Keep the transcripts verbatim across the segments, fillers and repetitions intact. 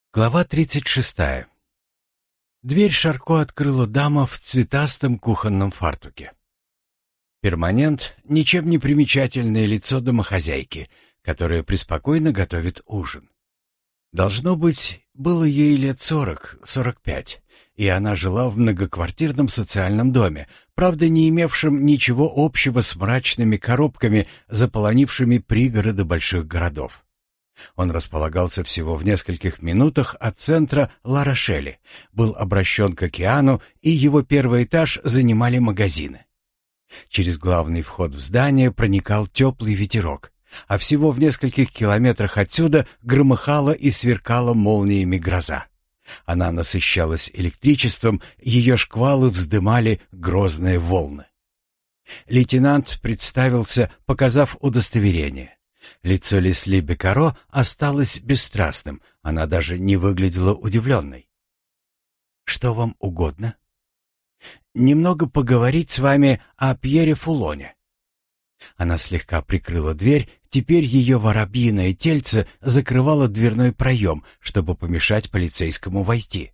Глава тридцать шестая. Дверь Шарко открыла дама в цветастом кухонном фартуке. Перманент — ничем не примечательное лицо домохозяйки, которая преспокойно готовит ужин. Должно быть, было ей лет сорок-сорок пять, и она жила в многоквартирном социальном доме, правда, не имевшем ничего общего с мрачными коробками, заполонившими пригороды больших городов. Он располагался всего в нескольких минутах от центра Ла-Рошеля, был обращен к океану, и его первый этаж занимали магазины. Через главный вход в здание проникал теплый ветерок, а всего в нескольких километрах отсюда громыхала и сверкала молниями гроза. Она насыщалась электричеством, ее шквалы вздымали грозные волны. Лейтенант представился, показав удостоверение. Лицо Лесли Бекаро осталось бесстрастным, она даже не выглядела удивленной. «Что вам угодно?» «Немного поговорить с вами о Пьере Фулоне». Она слегка прикрыла дверь, теперь ее воробьиное тельце закрывало дверной проем, чтобы помешать полицейскому войти.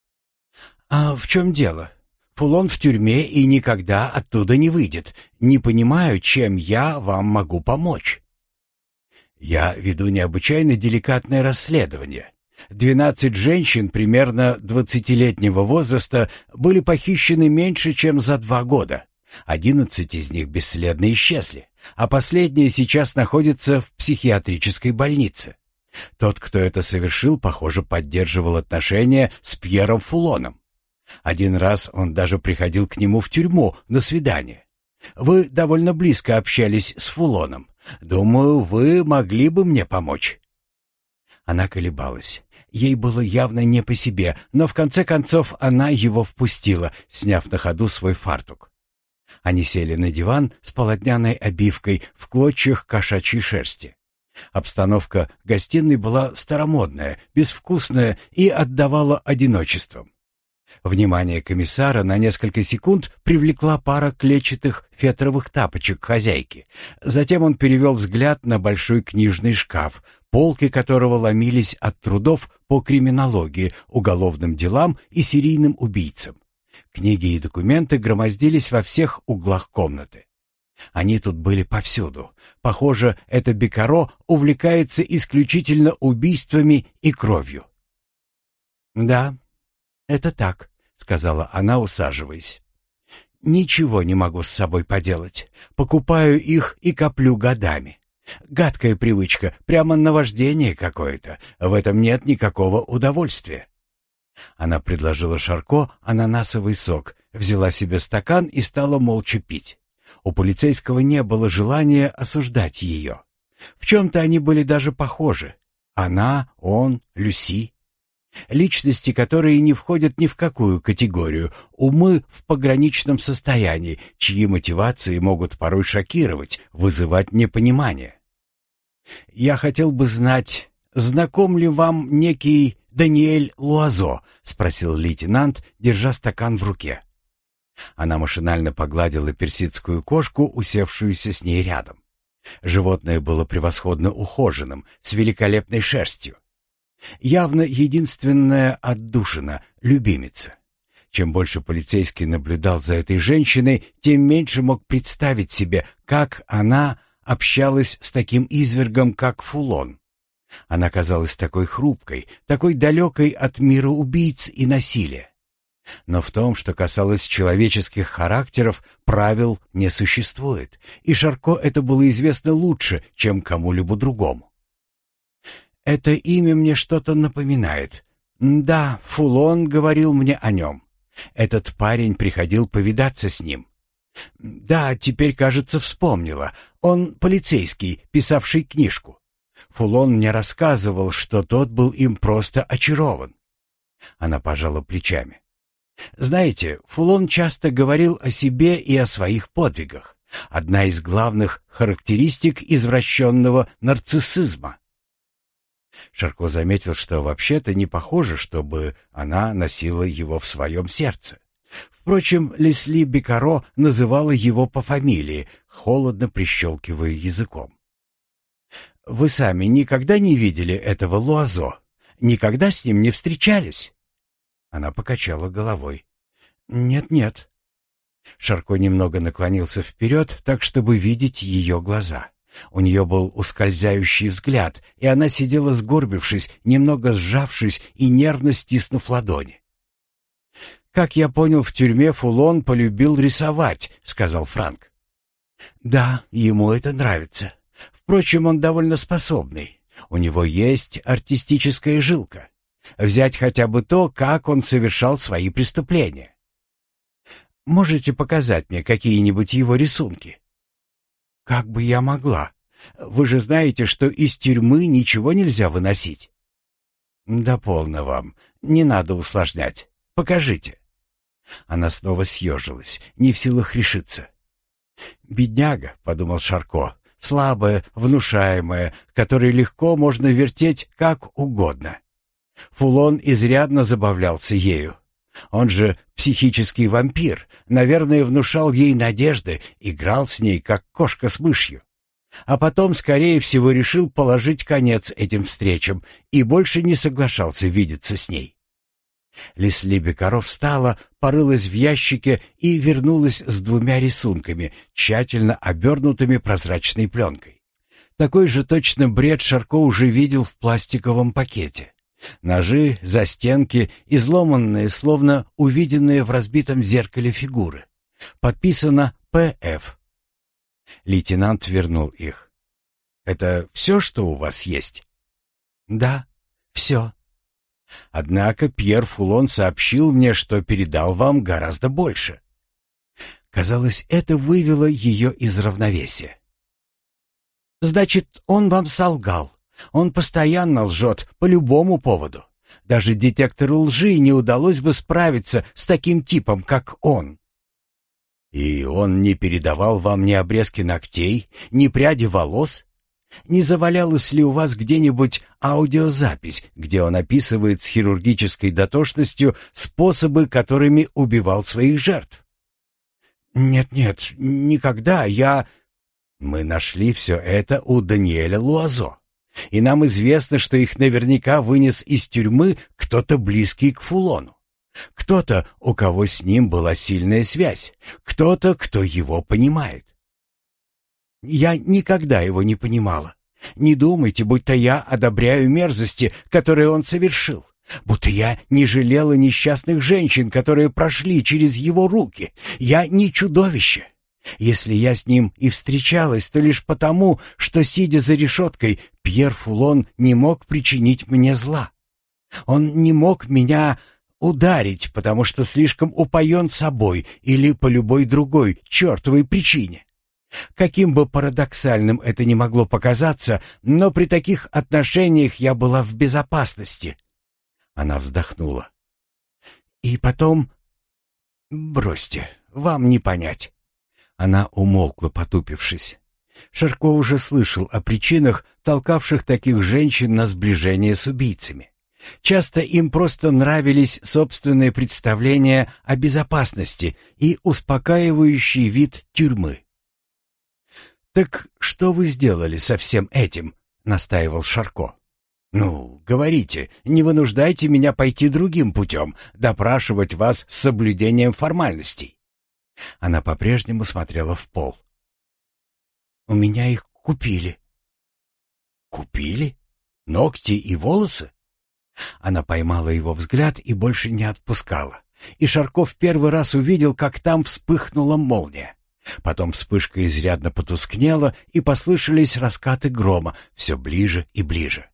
«А в чем дело? Фулон в тюрьме и никогда оттуда не выйдет. Не понимаю, чем я вам могу помочь». «Я веду необычайно деликатное расследование. Двенадцать женщин примерно двадцатилетнего возраста были похищены меньше, чем за два года. Одиннадцать из них бесследно исчезли, а последняя сейчас находится в психиатрической больнице. Тот, кто это совершил, похоже, поддерживал отношения с Пьером Фулоном. Один раз он даже приходил к нему в тюрьму на свидание. Вы довольно близко общались с Фулоном. Думаю, вы могли бы мне помочь». Она колебалась. Ей было явно не по себе, но в конце концов она его впустила, сняв на ходу свой фартук. Они сели на диван с полотняной обивкой в клочьях кошачьей шерсти. Обстановка гостиной была старомодная, безвкусная и отдавала одиночеством. Внимание комиссара на несколько секунд привлекла пара клетчатых фетровых тапочек хозяйки. Затем он перевел взгляд на большой книжный шкаф, полки которого ломились от трудов по криминологии, уголовным делам и серийным убийцам. Книги и документы громоздились во всех углах комнаты. Они тут были повсюду. Похоже, эта Бекаро увлекается исключительно убийствами и кровью. «Да, это так», — сказала она, усаживаясь. «Ничего не могу с собой поделать. Покупаю их и коплю годами. Гадкая привычка, прямо наваждение какое-то. В этом нет никакого удовольствия». Она предложила Шарко ананасовый сок, взяла себе стакан и стала молча пить. У полицейского не было желания осуждать ее. В чем-то они были даже похожи. Она, он, Люси. Личности, которые не входят ни в какую категорию, умы в пограничном состоянии, чьи мотивации могут порой шокировать, вызывать непонимание. «Я хотел бы знать, знаком ли вам некий Даниэль Луазо?» — спросил лейтенант, держа стакан в руке. Она машинально погладила персидскую кошку, усевшуюся с ней рядом. Животное было превосходно ухоженным, с великолепной шерстью. Явно единственная отдушина, любимица. Чем больше полицейский наблюдал за этой женщиной, тем меньше мог представить себе, как она общалась с таким извергом, как Фулон. Она казалась такой хрупкой, такой далекой от мира убийц и насилия. Но в том, что касалось человеческих характеров, правил не существует, и Шарко это было известно лучше, чем кому-либо другому. «Это имя мне что-то напоминает. Да, Фулон говорил мне о нем. Этот парень приходил повидаться с ним. Да, теперь, кажется, вспомнила. Он полицейский, писавший книжку. Фулон мне рассказывал, что тот был им просто очарован». Она пожала плечами. «Знаете, Фулон часто говорил о себе и о своих подвигах. Одна из главных характеристик извращенного нарциссизма». Шарко заметил, что вообще-то не похоже, чтобы она носила его в своем сердце. Впрочем, Лесли Бекаро называла его по фамилии, холодно прищелкивая языком. «Вы сами никогда не видели этого Луазо? никогда с ним не встречались?» Она покачала головой. «Нет-нет». Шарко немного наклонился вперед, так чтобы видеть ее глаза. У нее был ускользающий взгляд, и она сидела сгорбившись, немного сжавшись и нервно стиснув ладони. «Как я понял, в тюрьме Фулон полюбил рисовать», — сказал Франк. «Да, ему это нравится. Впрочем, он довольно способный. У него есть артистическая жилка. Взять хотя бы то, как он совершал свои преступления. Можете показать мне какие-нибудь его рисунки?» «Как бы я могла? Вы же знаете, что из тюрьмы ничего нельзя выносить». «Да полно вам. Не надо усложнять. Покажите». Она снова съежилась, не в силах решиться. «Бедняга», — подумал Шарко, — «слабая, внушаемая, которой легко можно вертеть как угодно». Фулон изрядно забавлялся ею. Он же психический вампир, наверное, внушал ей надежды, играл с ней, как кошка с мышью. А потом, скорее всего, решил положить конец этим встречам и больше не соглашался видеться с ней. Лесли Бекаро встала, порылась в ящике и вернулась с двумя рисунками, тщательно обернутыми прозрачной пленкой. Такой же точно бред Шарко уже видел в пластиковом пакете. Ножи, застенки, изломанные, словно увиденные в разбитом зеркале фигуры. Подписано «П Ф». Лейтенант вернул их. «Это все, что у вас есть?» «Да, все. Однако Пьер Фулон сообщил мне, что передал вам гораздо больше». Казалось, это вывело ее из равновесия. «Значит, он вам солгал. Он постоянно лжет по любому поводу. Даже детектору лжи не удалось бы справиться с таким типом, как он». «И он не передавал вам ни обрезки ногтей, ни пряди волос? Не завалялась ли у вас где-нибудь аудиозапись, где он описывает с хирургической дотошностью способы, которыми убивал своих жертв?» «Нет-нет, никогда. Я...» «Мы нашли все это у Даниэля Луазо. И нам известно, что их наверняка вынес из тюрьмы кто-то близкий к Фулону. Кто-то, у кого с ним была сильная связь. Кто-то, кто его понимает. Я никогда его не понимала. Не думайте, будто я одобряю мерзости, которые он совершил. Будто я не жалела несчастных женщин, которые прошли через его руки. Я не чудовище. Если я с ним и встречалась, то лишь потому, что, сидя за решеткой, Пьер Фулон не мог причинить мне зла. Он не мог меня ударить, потому что слишком упоен собой или по любой другой чертовой причине. Каким бы парадоксальным это ни могло показаться, но при таких отношениях я была в безопасности». Она вздохнула. «И потом... Бросьте, вам не понять». Она умолкла, потупившись. Шарко уже слышал о причинах, толкавших таких женщин на сближение с убийцами. Часто им просто нравились собственные представления о безопасности и успокаивающий вид тюрьмы. «Так что вы сделали со всем этим?» — настаивал Шарко. «Ну, говорите, не вынуждайте меня пойти другим путем, допрашивать вас с соблюдением формальностей». Она по-прежнему смотрела в пол. «У меня их купили». «Купили? Ногти и волосы?» Она поймала его взгляд и больше не отпускала. И Шарко в первый раз увидел, как там вспыхнула молния. Потом вспышка изрядно потускнела, и послышались раскаты грома все ближе и ближе.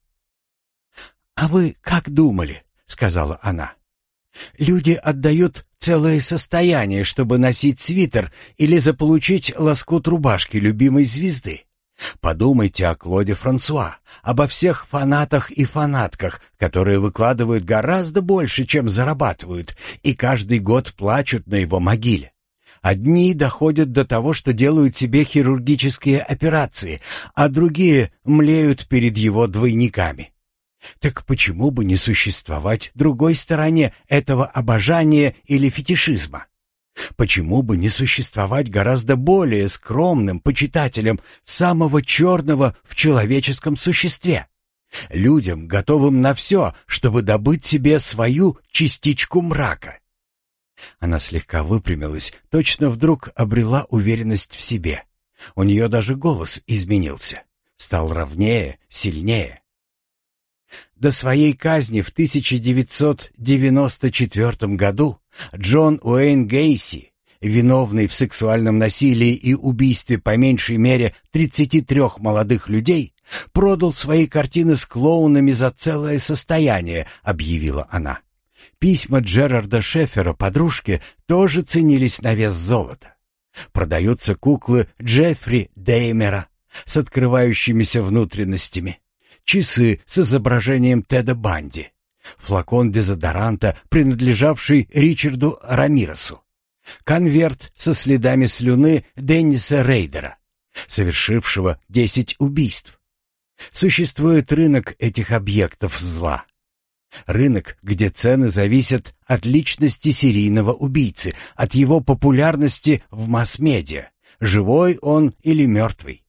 «А вы как думали?» — сказала она. «Люди отдают целое состояние, чтобы носить свитер или заполучить лоскут рубашки любимой звезды. Подумайте о Клоде Франсуа, обо всех фанатах и фанатках, которые выкладывают гораздо больше, чем зарабатывают, и каждый год плачут на его могиле. Одни доходят до того, что делают себе хирургические операции, а другие млеют перед его двойниками. Так почему бы не существовать другой стороне этого обожания или фетишизма? Почему бы не существовать гораздо более скромным почитателем самого черного в человеческом существе? Людям, готовым на все, чтобы добыть себе свою частичку мрака. Она слегка выпрямилась, точно вдруг обрела уверенность в себе. У нее даже голос изменился, стал ровнее, сильнее. До своей казни в тысяча девятьсот девяносто четвёртом году Джон Уэйн Гейси, виновный в сексуальном насилии и убийстве по меньшей мере тридцати трёх молодых людей, продал свои картины с клоунами за целое состояние, объявила она. Письма Джерарда Шефера подружке тоже ценились на вес золота. Продаются куклы Джеффри Деймера с открывающимися внутренностями, часы с изображением Теда Банди, флакон дезодоранта, принадлежавший Ричарду Рамиресу, конверт со следами слюны Денниса Рейдера, совершившего десять убийств. Существует рынок этих объектов зла. Рынок, где цены зависят от личности серийного убийцы, от его популярности в масс-медиа, живой он или мертвый.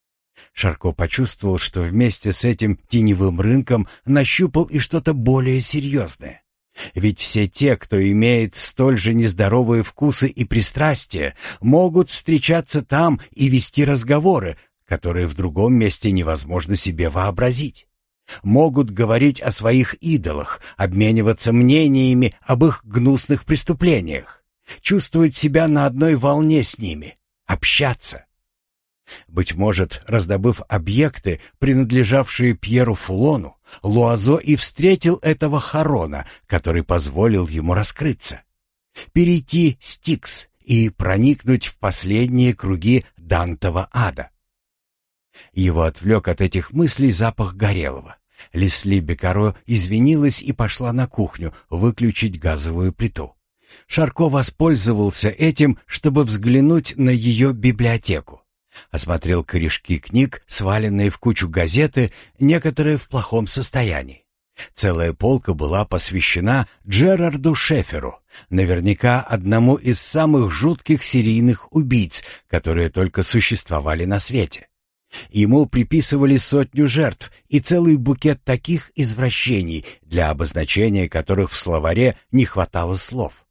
Шарко почувствовал, что вместе с этим теневым рынком нащупал и что-то более серьезное. Ведь все те, кто имеет столь же нездоровые вкусы и пристрастия, могут встречаться там и вести разговоры, которые в другом месте невозможно себе вообразить. Могут говорить о своих идолах, обмениваться мнениями об их гнусных преступлениях, чувствовать себя на одной волне с ними, общаться. Быть может, раздобыв объекты, принадлежавшие Пьеру Фулону, Луазо и встретил этого Харона, который позволил ему раскрыться, перейти Стикс и проникнуть в последние круги Дантова ада. Его отвлек от этих мыслей запах горелого. Лесли Бекаро извинилась и пошла на кухню выключить газовую плиту. Шарко воспользовался этим, чтобы взглянуть на ее библиотеку. Осмотрел корешки книг, сваленные в кучу газеты, некоторые в плохом состоянии. Целая полка была посвящена Джерарду Шеферу, наверняка одному из самых жутких серийных убийц, которые только существовали на свете. Ему приписывали сотню жертв и целый букет таких извращений, для обозначения которых в словаре не хватало слов.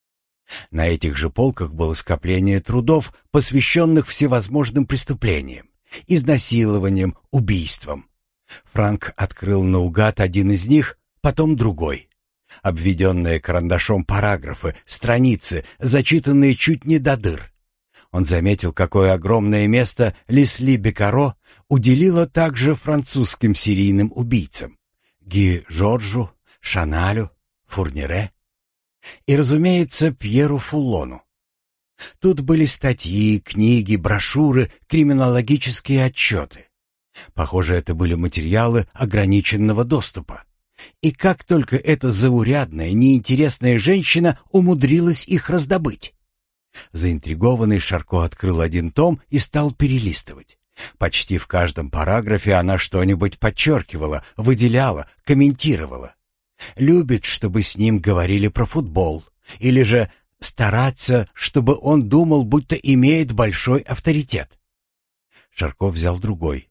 На этих же полках было скопление трудов, посвященных всевозможным преступлениям, изнасилованиям, убийствам. Франк открыл наугад один из них, потом другой. Обведенные карандашом параграфы, страницы, зачитанные чуть не до дыр. Он заметил, какое огромное место Лесли Бекаро уделила также французским серийным убийцам — Ги Жоржу, Шаналю, Фурнире и, разумеется, Пьеру Фулону. Тут были статьи, книги, брошюры, криминологические отчеты. Похоже, это были материалы ограниченного доступа. И как только эта заурядная, неинтересная женщина умудрилась их раздобыть? Заинтригованный Шарко открыл один том и стал перелистывать. Почти в каждом параграфе она что-нибудь подчеркивала, выделяла, комментировала. Любит, чтобы с ним говорили про футбол, или же стараться, чтобы он думал, будто имеет большой авторитет. Шарко взял другой.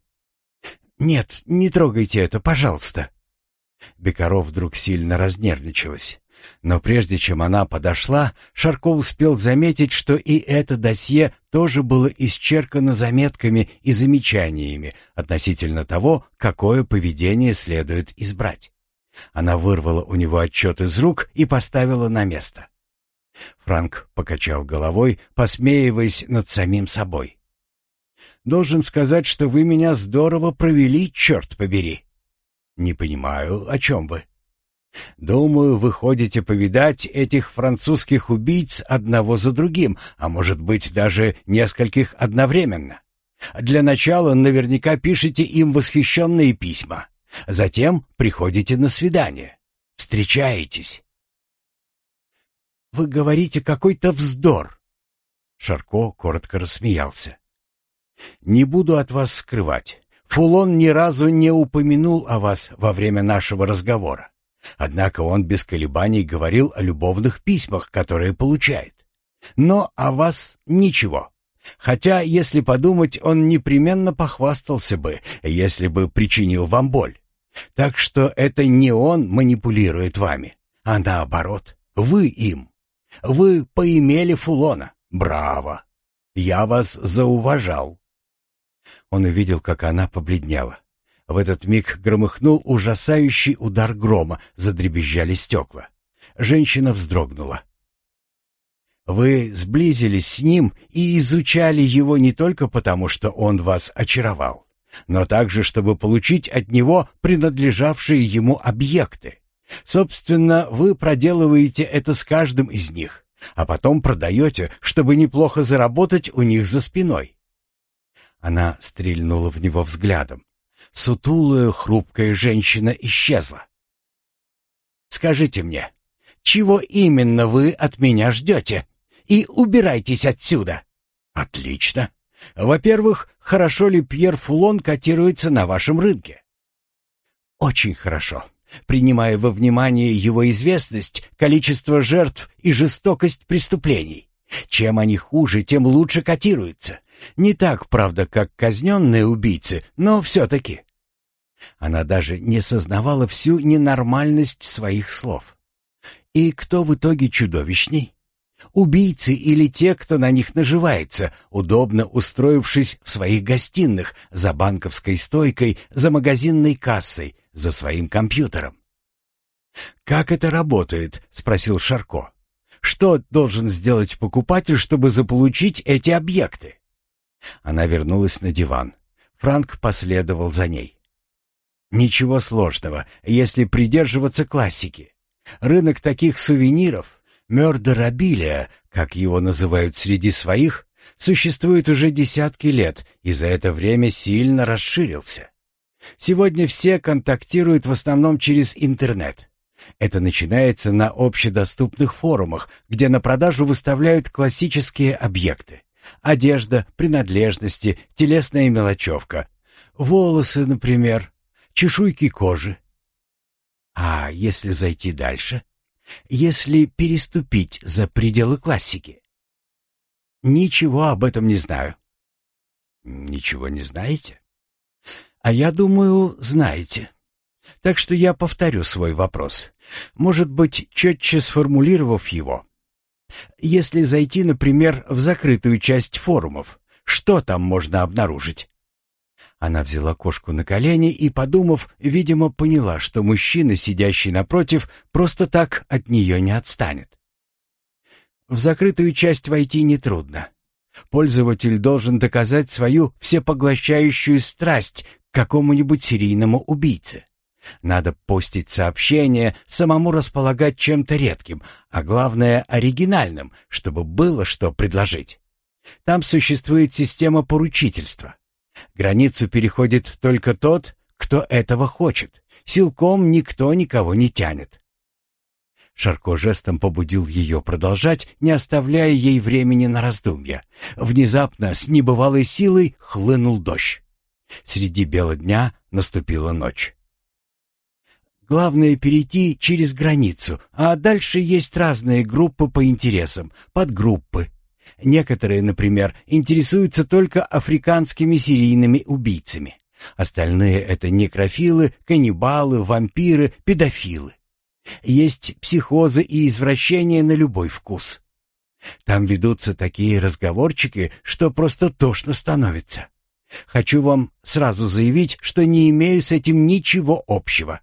«Нет, не трогайте это, пожалуйста». Бекаро вдруг сильно разнервничалась. Но прежде чем она подошла, Шарко успел заметить, что и это досье тоже было исчеркано заметками и замечаниями относительно того, какое поведение следует избрать. Она вырвала у него отчет из рук и поставила на место. Франк покачал головой, посмеиваясь над самим собой. «Должен сказать, что вы меня здорово провели, черт побери». «Не понимаю, о чем вы?» «Думаю, вы ходите повидать этих французских убийц одного за другим, а может быть даже нескольких одновременно. Для начала наверняка пишете им восхищенные письма. Затем приходите на свидание. Встречаетесь». «Вы говорите какой-то вздор». Шарко коротко рассмеялся. «Не буду от вас скрывать. Фулон ни разу не упомянул о вас во время нашего разговора. Однако он без колебаний говорил о любовных письмах, которые получает. Но о вас ничего. Хотя, если подумать, он непременно похвастался бы, если бы причинил вам боль. Так что это не он манипулирует вами, а наоборот, вы им. Вы поимели Фулона. Браво! Я вас зауважал». Он увидел, как она побледнела. В этот миг громыхнул ужасающий удар грома, задребезжали стекла. Женщина вздрогнула. «Вы сблизились с ним и изучали его не только потому, что он вас очаровал, но также, чтобы получить от него принадлежавшие ему объекты. Собственно, вы проделываете это с каждым из них, а потом продаете, чтобы неплохо заработать у них за спиной». Она стрельнула в него взглядом. Сутулая, хрупкая женщина исчезла. «Скажите мне, чего именно вы от меня ждете? И убирайтесь отсюда!» «Отлично. Во-первых, хорошо ли Пьер Фулон котируется на вашем рынке?» «Очень хорошо. Принимая во внимание его известность, количество жертв и жестокость преступлений. Чем они хуже, тем лучше котируются. Не так, правда, как казненные убийцы, но все-таки». Она даже не сознавала всю ненормальность своих слов. «И кто в итоге чудовищней? Убийцы или те, кто на них наживается, удобно устроившись в своих гостиных, за банковской стойкой, за магазинной кассой, за своим компьютером?» «Как это работает?» — спросил Шарко. «Что должен сделать покупатель, чтобы заполучить эти объекты?» Она вернулась на диван. Франк последовал за ней. «Ничего сложного, если придерживаться классики. Рынок таких сувениров, мёрдорабилия, как его называют среди своих, существует уже десятки лет и за это время сильно расширился. Сегодня все контактируют в основном через интернет. Это начинается на общедоступных форумах, где на продажу выставляют классические объекты. Одежда, принадлежности, телесная мелочевка. Волосы, например, чешуйки кожи. А если зайти дальше? Если переступить за пределы классики? Ничего об этом не знаю. Ничего не знаете? А я думаю, знаете. Так что я повторю свой вопрос, может быть, четче сформулировав его. Если зайти, например, в закрытую часть форумов, что там можно обнаружить? Она взяла кошку на колени и, подумав, видимо, поняла, что мужчина, сидящий напротив, просто так от нее не отстанет. В закрытую часть войти нетрудно. Пользователь должен доказать свою всепоглощающую страсть к какому-нибудь серийному убийце. Надо постить сообщения, самому располагать чем-то редким, а главное оригинальным, чтобы было что предложить. Там существует система поручительства. Границу переходит только тот, кто этого хочет. Силком никто никого не тянет. Шарко жестом побудил ее продолжать, не оставляя ей времени на раздумья. Внезапно, с небывалой силой, хлынул дождь. Среди бела дня наступила ночь. Главное перейти через границу, а дальше есть разные группы по интересам, подгруппы. Некоторые, например, интересуются только африканскими серийными убийцами. Остальные — это некрофилы, каннибалы, вампиры, педофилы. Есть психозы и извращения на любой вкус. Там ведутся такие разговорчики, что просто тошно становится. Хочу вам сразу заявить, что не имею с этим ничего общего.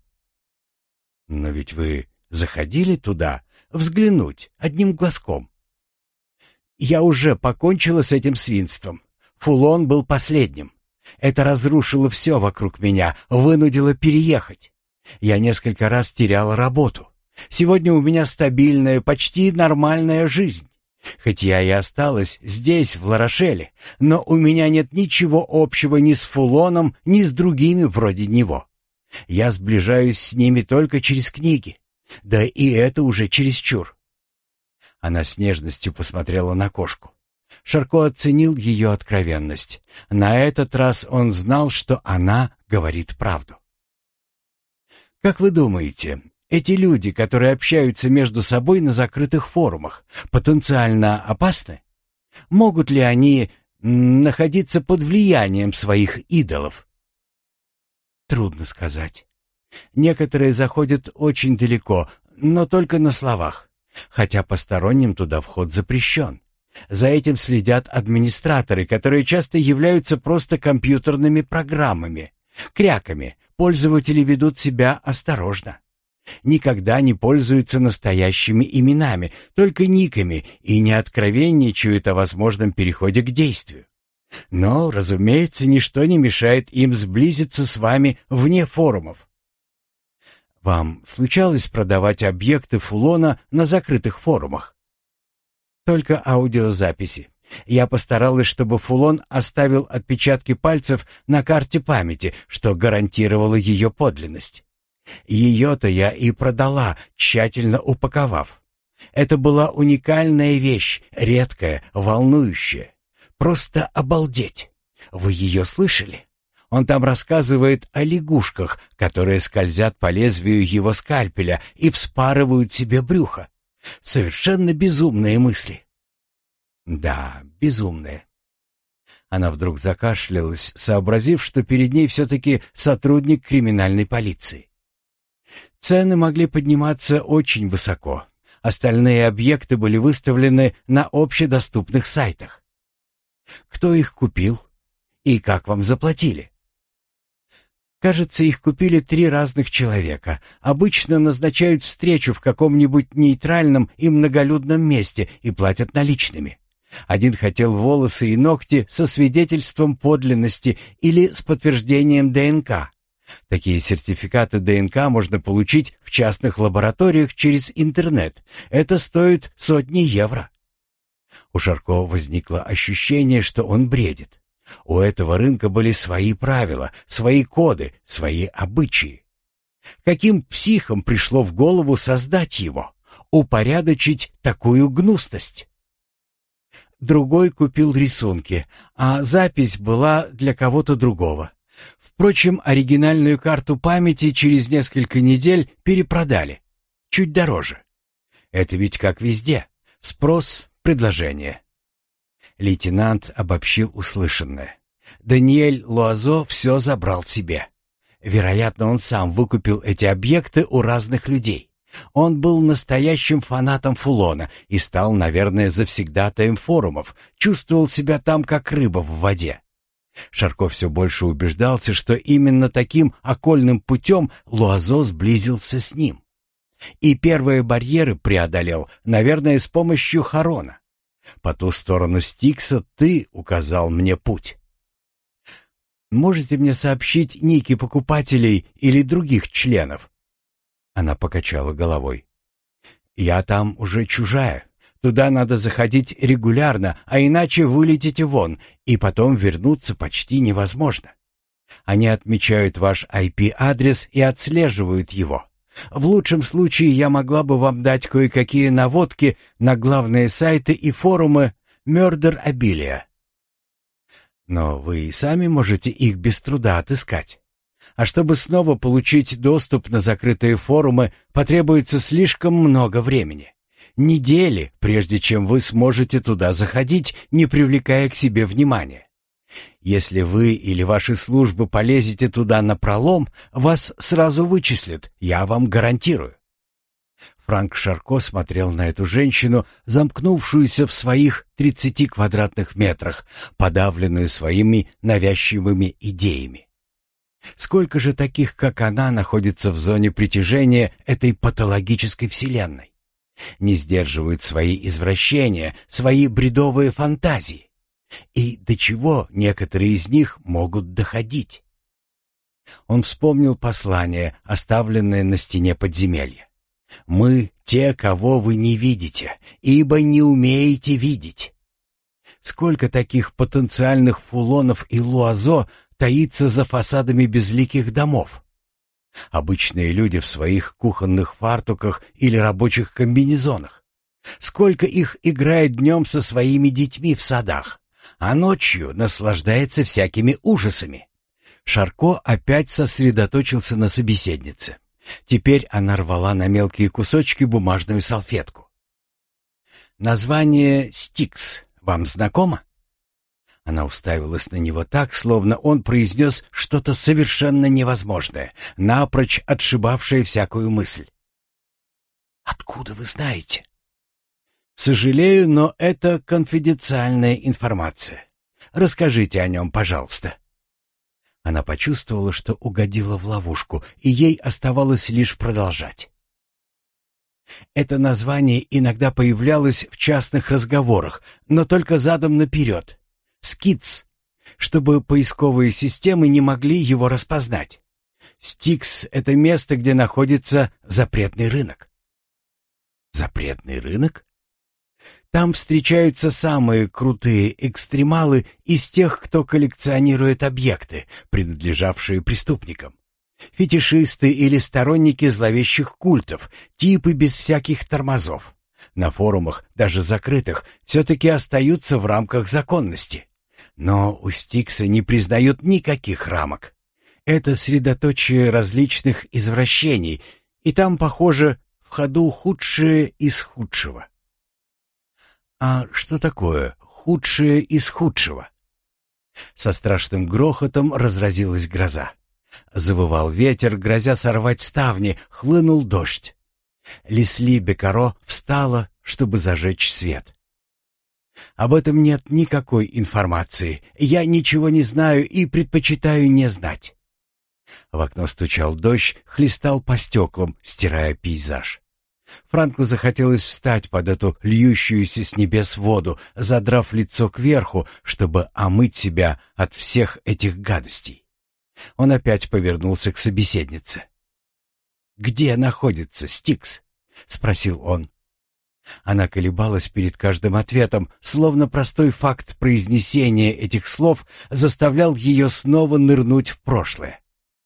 Но ведь вы заходили туда взглянуть одним глазком. Я уже покончила с этим свинством. Фулон был последним. Это разрушило все вокруг меня, вынудило переехать. Я несколько раз теряла работу. Сегодня у меня стабильная, почти нормальная жизнь. Хоть я и осталась здесь, в Ла-Рошеле, но у меня нет ничего общего ни с Фулоном, ни с другими вроде него. Я сближаюсь с ними только через книги. Да и это уже чересчур. Она с нежностью посмотрела на кошку. Шарко оценил ее откровенность. На этот раз он знал, что она говорит правду. Как вы думаете, эти люди, которые общаются между собой на закрытых форумах, потенциально опасны? Могут ли они м, находиться под влиянием своих идолов? Трудно сказать. Некоторые заходят очень далеко, но только на словах, хотя посторонним туда вход запрещен. За этим следят администраторы, которые часто являются просто компьютерными программами, кряками. Пользователи ведут себя осторожно. Никогда не пользуются настоящими именами, только никами, и не откровенничают о возможном переходе к действию. Но, разумеется, ничто не мешает им сблизиться с вами вне форумов. Вам случалось продавать объекты Фулона на закрытых форумах? Только аудиозаписи. Я постаралась, чтобы Фулон оставил отпечатки пальцев на карте памяти, что гарантировало ее подлинность. Ее-то я и продала, тщательно упаковав. Это была уникальная вещь, редкая, волнующая. Просто обалдеть. Вы ее слышали? Он там рассказывает о лягушках, которые скользят по лезвию его скальпеля и вспарывают себе брюхо. Совершенно безумные мысли. Да, безумные. Она вдруг закашлялась, сообразив, что перед ней все-таки сотрудник криминальной полиции. Цены могли подниматься очень высоко. Остальные объекты были выставлены на общедоступных сайтах. Кто их купил? И как вам заплатили? Кажется, их купили три разных человека. Обычно назначают встречу в каком-нибудь нейтральном и многолюдном месте и платят наличными. Один хотел волосы и ногти со свидетельством подлинности или с подтверждением ДНК. Такие сертификаты ДНК можно получить в частных лабораториях через интернет. Это стоит сотни евро. У Шарко возникло ощущение, что он бредит. У этого рынка были свои правила, свои коды, свои обычаи. Каким психам пришло в голову создать его, упорядочить такую гнусность? Другой купил рисунки, а запись была для кого-то другого. Впрочем, оригинальную карту памяти через несколько недель перепродали. Чуть дороже. Это ведь как везде. Спрос, предложение. Лейтенант обобщил услышанное. Даниэль Луазо все забрал себе. Вероятно, он сам выкупил эти объекты у разных людей. Он был настоящим фанатом Фулона и стал, наверное, завсегдатаем форумов, чувствовал себя там как рыба в воде. Шарко все больше убеждался, что именно таким окольным путем Луазо сблизился с ним. И первые барьеры преодолел, наверное, с помощью Харона. По ту сторону Стикса ты указал мне путь. Можете мне сообщить ники покупателей или других членов? Она покачала головой. Я там уже чужая. Туда надо заходить регулярно, а иначе вылетите вон, и потом вернуться почти невозможно. Они отмечают ваш ай пи-адрес и отслеживают его. В лучшем случае я могла бы вам дать кое-какие наводки на главные сайты и форумы Murderabilia. Но вы и сами можете их без труда отыскать. А чтобы снова получить доступ на закрытые форумы, потребуется слишком много времени. Недели, прежде чем вы сможете туда заходить, не привлекая к себе внимания. Если вы или ваши службы полезете туда напролом, вас сразу вычислят, я вам гарантирую. Франк Шарко смотрел на эту женщину, замкнувшуюся в своих тридцати квадратных метрах, подавленную своими навязчивыми идеями. Сколько же таких, как она, находится в зоне притяжения этой патологической вселенной? Не сдерживают свои извращения, свои бредовые фантазии. И до чего некоторые из них могут доходить? Он вспомнил послание, оставленное на стене подземелья. «Мы те, кого вы не видите, ибо не умеете видеть». Сколько таких потенциальных Фулонов и Луазо таится за фасадами безликих домов? Обычные люди в своих кухонных фартуках или рабочих комбинезонах. Сколько их играет днем со своими детьми в садах, а ночью наслаждается всякими ужасами. Шарко опять сосредоточился на собеседнице. Теперь она рвала на мелкие кусочки бумажную салфетку. «Название «Стикс» вам знакомо?» Она уставилась на него так, словно он произнес что-то совершенно невозможное, напрочь отшибавшее всякую мысль. «Откуда вы знаете?» «Сожалею, но это конфиденциальная информация. Расскажите о нем, пожалуйста». Она почувствовала, что угодила в ловушку, и ей оставалось лишь продолжать. Это название иногда появлялось в частных разговорах, но только задом наперед. Скитс, чтобы поисковые системы не могли его распознать. Стикс — это место, где находится запретный рынок. Запретный рынок? Там встречаются самые крутые экстремалы из тех, кто коллекционирует объекты, принадлежавшие преступникам. Фетишисты или сторонники зловещих культов, типы без всяких тормозов. На форумах, даже закрытых, все-таки остаются в рамках законности. Но у Стикса не признают никаких рамок. Это средоточие различных извращений, и там, похоже, в ходу худшее из худшего. А что такое худшее из худшего? Со страшным грохотом разразилась гроза. Завывал ветер, грозя сорвать ставни, хлынул дождь. Лесли Бекаро встала, чтобы зажечь свет. «Об этом нет никакой информации. Я ничего не знаю и предпочитаю не знать». В окно стучал дождь, хлестал по стеклам, стирая пейзаж. Франку захотелось встать под эту льющуюся с небес воду, задрав лицо кверху, чтобы омыть себя от всех этих гадостей. Он опять повернулся к собеседнице. «Где находится Стикс?» — спросил он. Она колебалась перед каждым ответом, словно простой факт произнесения этих слов заставлял ее снова нырнуть в прошлое.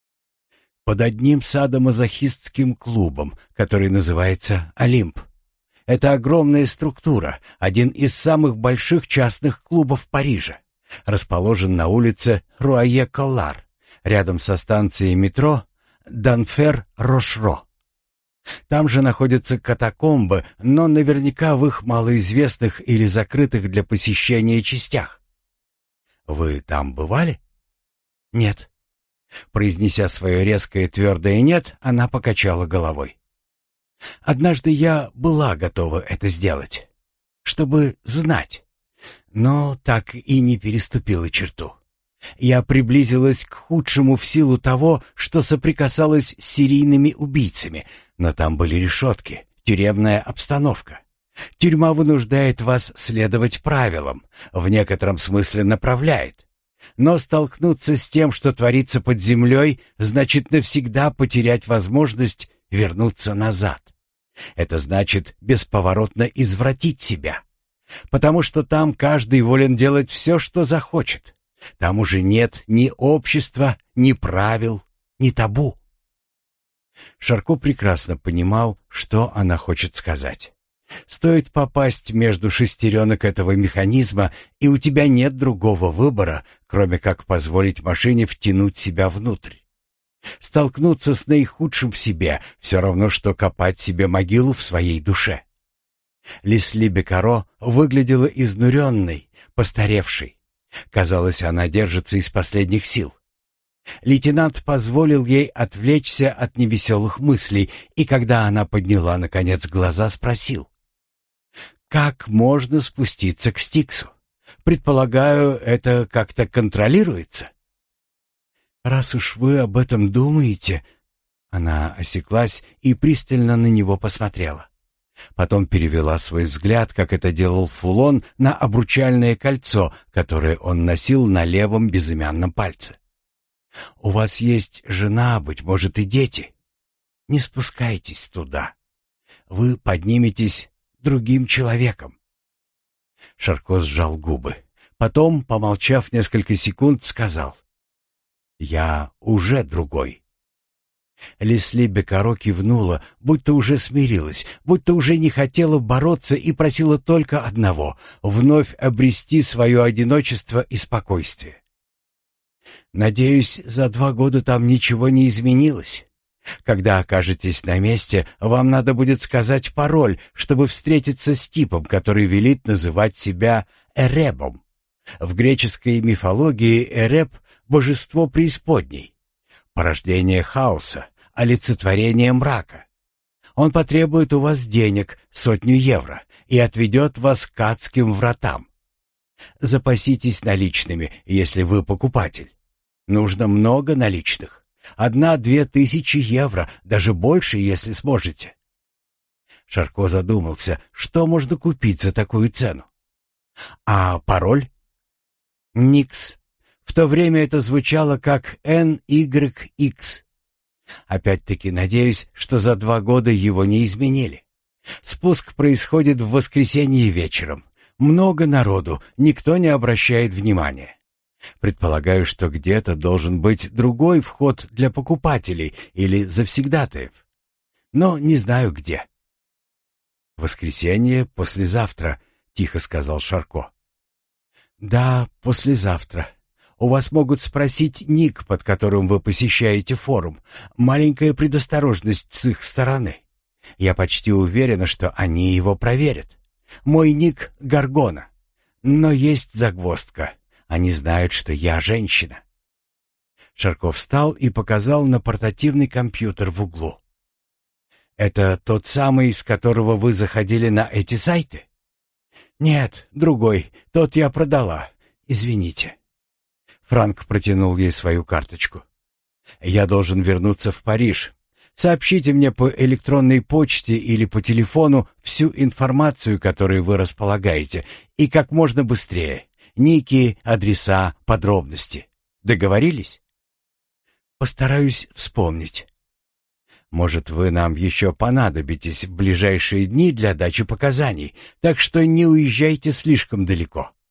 «Под одним садомазохистским клубом, который называется «Олимп». Это огромная структура, один из самых больших частных клубов Парижа. Расположен на улице Руае-Коллар, рядом со станцией метро Данфер-Рошро. Там же находятся катакомбы, но наверняка в их малоизвестных или закрытых для посещения частях. Вы там бывали? Нет. Произнеся свое резкое твердое «нет», она покачала головой. Однажды я была готова это сделать, чтобы знать, но так и не переступила черту. Я приблизилась к худшему в силу того, что соприкасалась с серийными убийцами, но там были решетки, тюремная обстановка. Тюрьма вынуждает вас следовать правилам, в некотором смысле направляет. Но столкнуться с тем, что творится под землей, значит навсегда потерять возможность вернуться назад. Это значит бесповоротно извратить себя, потому что там каждый волен делать все, что захочет. Там уже нет ни общества, ни правил, ни табу. Шарко прекрасно понимал, что она хочет сказать. Стоит попасть между шестеренок этого механизма, и у тебя нет другого выбора, кроме как позволить машине втянуть себя внутрь. Столкнуться с наихудшим в себе — все равно, что копать себе могилу в своей душе. Лесли Бекаро выглядела изнуренной, постаревшей. Казалось, она держится из последних сил. Лейтенант позволил ей отвлечься от невеселых мыслей, и когда она подняла, наконец, глаза, спросил: «Как можно спуститься к Стиксу? Предполагаю, это как-то контролируется?» «Раз уж вы об этом думаете...» Она осеклась и пристально на него посмотрела. Потом перевела свой взгляд, как это делал Фулон, на обручальное кольцо, которое он носил на левом безымянном пальце. «У вас есть жена, быть может, и дети. Не спускайтесь туда. Вы подниметесь другим человеком». Шарко сжал губы. Потом, помолчав несколько секунд, сказал: «Я уже другой». Лесли Бекаро кивнула, будто уже смирилась, будто уже не хотела бороться и просила только одного — вновь обрести свое одиночество и спокойствие. «Надеюсь, за два года там ничего не изменилось. Когда окажетесь на месте, вам надо будет сказать пароль, чтобы встретиться с типом, который велит называть себя Эребом. В греческой мифологии Эреб — божество преисподней, порождение хаоса, олицетворение мрака. Он потребует у вас денег, сотню евро, и отведет вас к адским вратам. Запаситесь наличными, если вы покупатель. Нужно много наличных. Одна-две тысячи евро, даже больше, если сможете. Шарко задумался, что можно купить за такую цену. А пароль? Никс. В то время это звучало как эн игрек икс. Опять-таки надеюсь, что за два года его не изменили. Спуск происходит в воскресенье вечером. Много народу, никто не обращает внимания. Предполагаю, что где-то должен быть другой вход для покупателей или завсегдатаев. Но не знаю где. «Воскресенье послезавтра», — тихо сказал Шарко. «Да, послезавтра. У вас могут спросить ник, под которым вы посещаете форум. Маленькая предосторожность с их стороны. Я почти уверена, что они его проверят. Мой ник — Гаргона. Но есть загвоздка. Они знают, что я женщина». Шарко встал и показал на портативный компьютер в углу. «Это тот самый, с которого вы заходили на эти сайты?» «Нет, другой. Тот я продала. Извините». Франк протянул ей свою карточку. «Я должен вернуться в Париж. Сообщите мне по электронной почте или по телефону всю информацию, которой вы располагаете, и как можно быстрее. Ники, адреса, подробности. Договорились?» «Постараюсь вспомнить». «Может, вы нам еще понадобитесь в ближайшие дни для дачи показаний, так что не уезжайте слишком далеко».